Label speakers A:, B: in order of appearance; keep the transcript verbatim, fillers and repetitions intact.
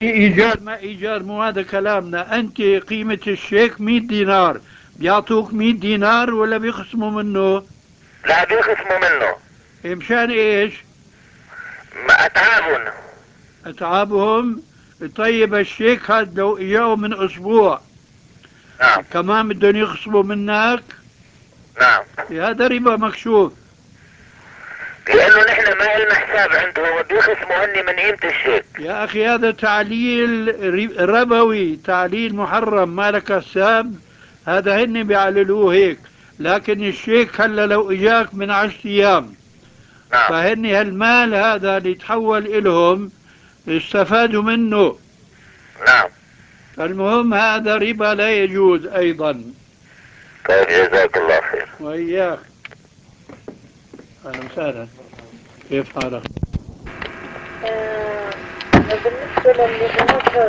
A: إيجار ما إيجار مو هذا كلامنا. أنت قيمة الشيك مية دينار، بيعطوك مية دينار ولا بيخصموا منه؟
B: لا بيخصموا منه.
A: إيه مشان إيش؟
B: ما اتعابهم.
A: أتعابهم. طيب الشيك هذا لو إجاوا من أسبوع
B: نعم.
A: كمان بدهم يخصموا منك؟
B: نعم.
A: إيه هذا ربا مكشوف.
B: لانه نحن ما لنا حساب عنده، وبيخصموا هني من قيمة الشيك.
A: يا أخي هذا تعليل ر- ربوي، تعليل محرم، ما لك حساب. هذا هن بيعللوه هيك. لكن الشيك هلا لو إجاك من عشرة أيام،
B: نعم.
A: فهن هالمال هذا اللي يتحول إلهم استفادوا منه.
B: نعم.
A: المهم هذا ربا لا يجوز أيضا.
B: طيب جزاك الله خير.
A: وإياك. أهلا وسهلا. كيف حالك؟
C: آه، بالنسبة للبنات